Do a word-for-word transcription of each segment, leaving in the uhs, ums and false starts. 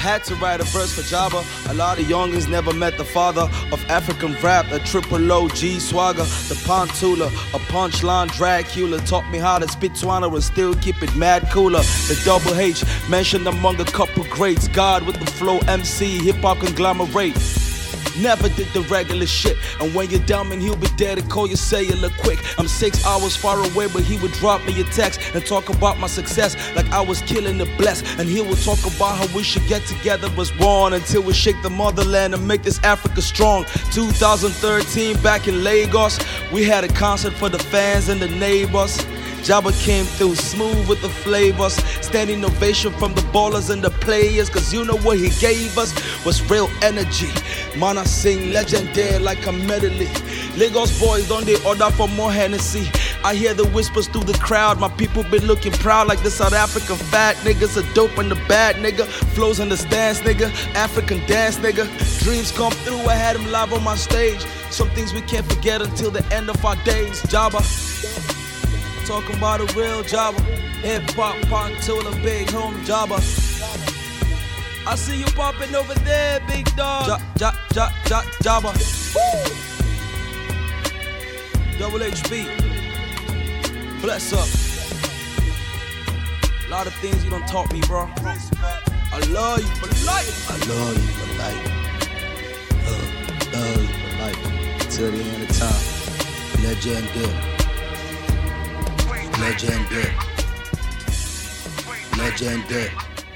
had to write a verse for Jabba. A lot of youngins never met the father of African rap, a triple O G swagger, the Pantula, a punchline Dracula. Taught me how to spit Twana and still keep it mad cooler. The double H, mentioned among a couple greats. God with the flow, M C, hip-hop conglomerate. Never did the regular shit. And when you're dumb and he'll be there to call your cellular quick. I'm six hours far away, but he would drop me a text and talk about my success like I was killing the blessed. And he would talk about how we should get together as one until we shake the motherland and make this Africa strong. two thousand thirteen, back in Lagos, we had a concert for the fans and the neighbors. Jabba came through smooth with the flavors. Standing ovation from the ballers and the players. Cause you know what he gave us was real energy. Man, I sing legendary like a medley. Lagos boys don't they order for more Hennessy. I hear the whispers through the crowd. My people been looking proud like the South African fat niggas. A dope and the bad nigga. Flows in the stance nigga. African dance nigga. Dreams come through, I had him live on my stage. Some things we can't forget until the end of our days. Jabba, talking about a real Jabba. Hip hop, Pantula, big homie Jabba. I see you popping over there, big dog. Ja, ja, ja, ja, Jabba. Woo! Double H B. Bless up. A lot of things you done taught me, bro. I love you for life. I love you for life. Love, love you for life. Till the end of time. Legendary. Legendary. Legendary.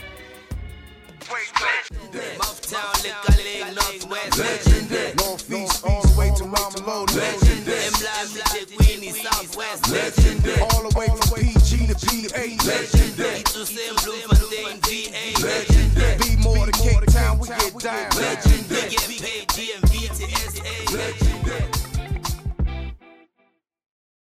Mouthtown, Liquor Lake, Northwest. Legendary. Northeast, all the way to Ramallo. Legendary. Legendary. Queenie, Southwest. Legendary. All the way from P G to P A. Legendary. To Saint Bloemfontein, V A. Legendary. Be more to Cape Town, we get down. Legendary. We get paid, D M V to S A. Legendary.